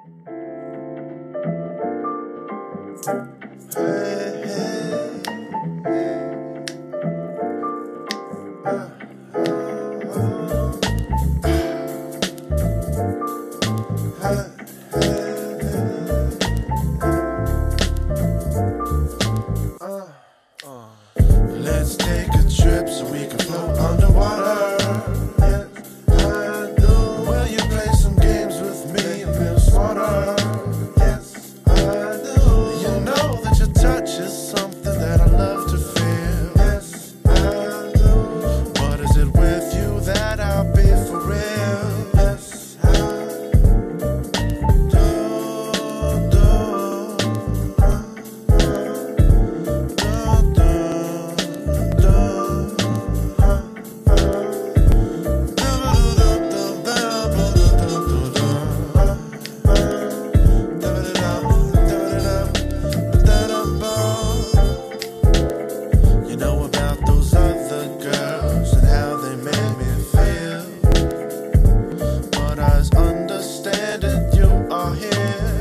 Let's take a trip so we can float underwater. Yes, I do. Will you play some games with me and feel smarter? Yes, I do. You know that your touch is something that I love to feel. Yes, I do. But is it with you that I'll be for real? Yes, I do. You know about those other girls and how they made me feel, but as understand it, you are here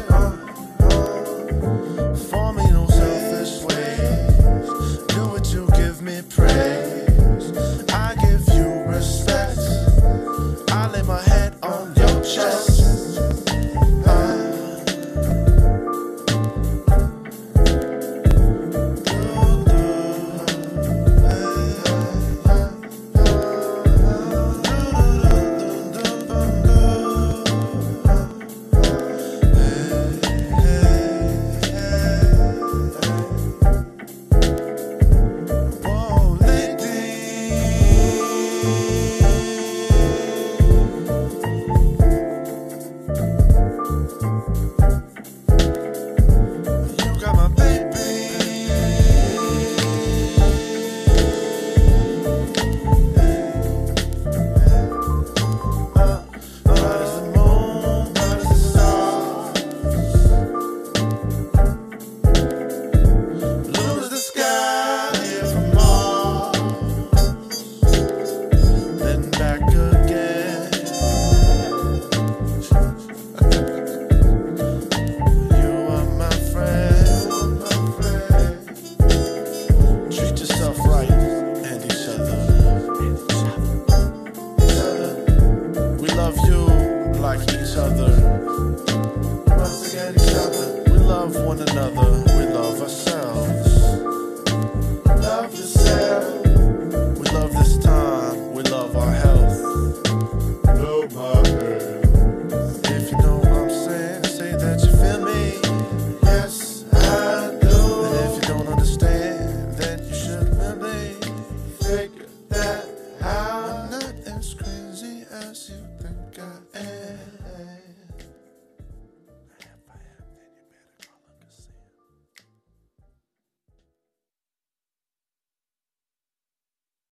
for me, no selfish ways. Do what you give me praise, I give you respect. I lay my head on your chest. Each other. Once again, each other. We love one another, we love ourselves.